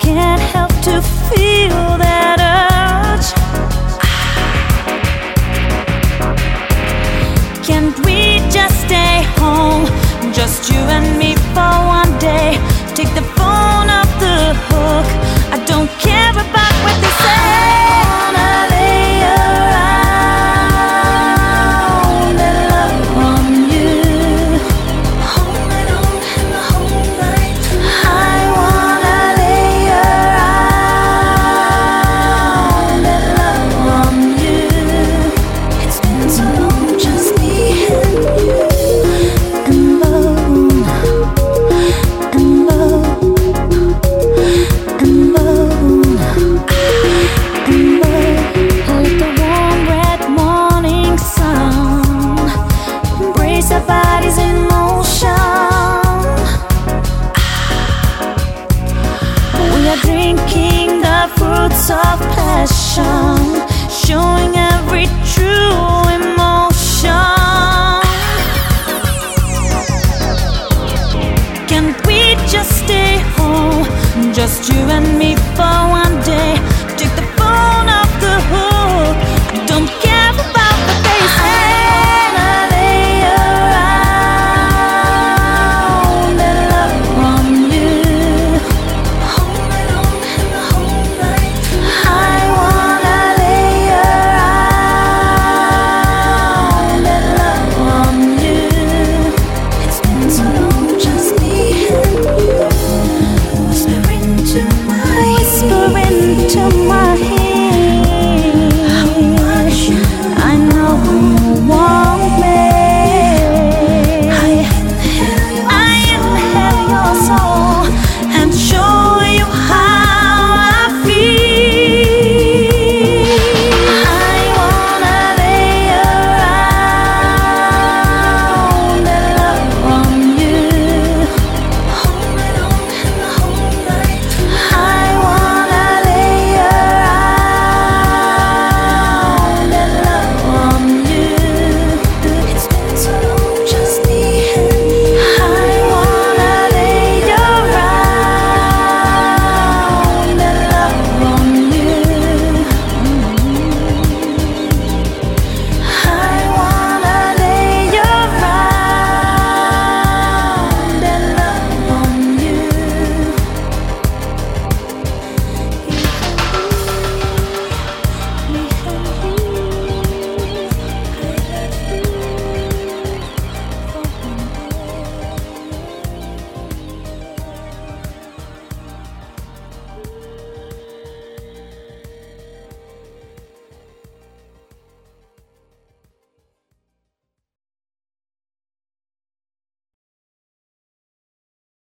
can't help to feel that urge. Can't we just stay home, just you and me for one day? Take the phone off the hook, I don't care about what they say. I wanna lay around and love on you, hold it on and the whole night tonight. I wanna lay around and love on you. It's been so long, just me and you, and let the warm red morning sun embrace our bodies in motion. We are drinking the fruits of passion, showing every true